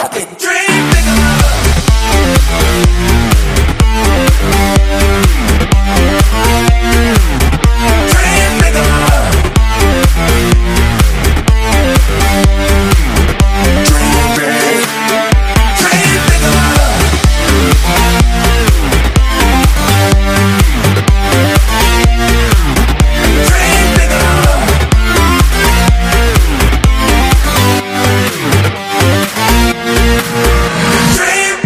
Okay, dream bigger. Dream bigger. Dream big. Dream bigger. Dream bigger. Dream.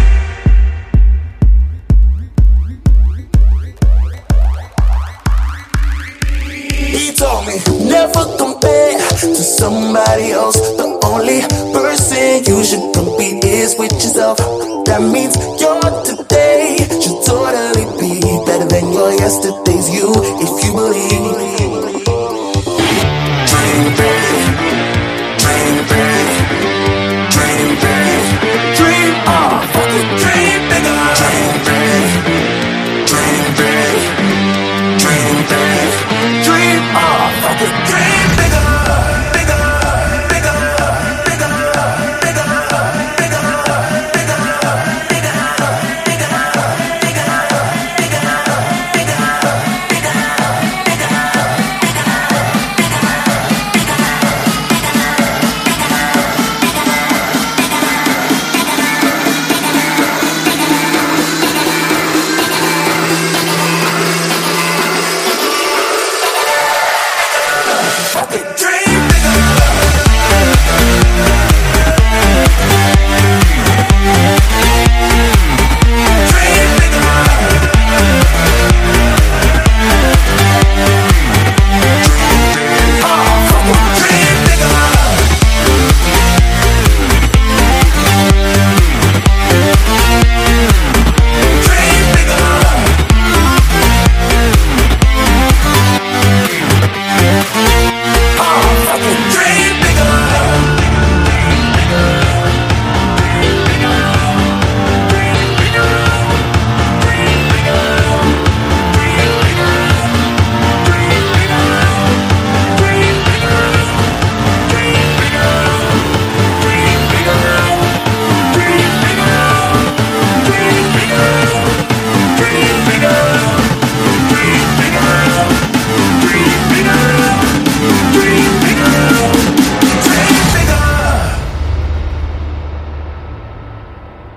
He told me never compare to somebody else. The only person you should compete is with yourself. That means you're to